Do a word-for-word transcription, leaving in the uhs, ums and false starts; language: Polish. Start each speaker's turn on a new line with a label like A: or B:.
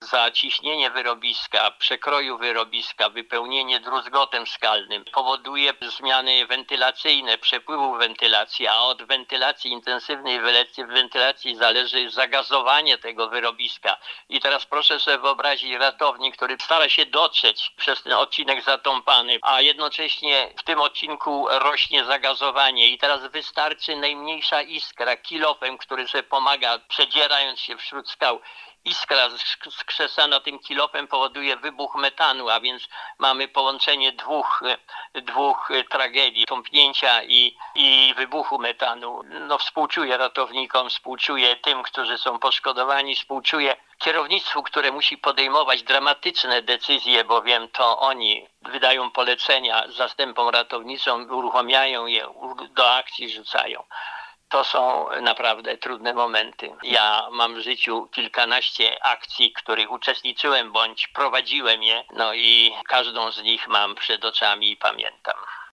A: zaciśnienie wyrobiska, przekroju wyrobiska, wypełnienie druzgotem skalnym powoduje zmiany wentylacyjne, przepływu wentylacji, a od wentylacji intensywnej wentylacji zależy zagazowanie tego wyrobiska. I teraz proszę sobie wyobrazić ratownik, który stara się dotrzeć przez ten odcinek zatąpany, a jednocześnie w tym odcinku rośnie zagazowanie i teraz wystarczy najmniejsza iskra, kilofem, który sobie pomaga, przedzierając się wśród skał. Iskra skrzesana tym kilofem powoduje wybuch metanu, a więc mamy połączenie dwóch, dwóch tragedii, tąpnięcia i, i wybuchu metanu. No, współczuję ratownikom, współczuję tym, którzy są poszkodowani, współczuję kierownictwu, które musi podejmować dramatyczne decyzje, bowiem to oni wydają polecenia zastępom ratowniczym, uruchamiają je, do akcji rzucają. To są naprawdę trudne momenty. Ja mam w życiu kilkanaście akcji, w których uczestniczyłem bądź prowadziłem je, no i każdą z nich mam przed oczami i pamiętam.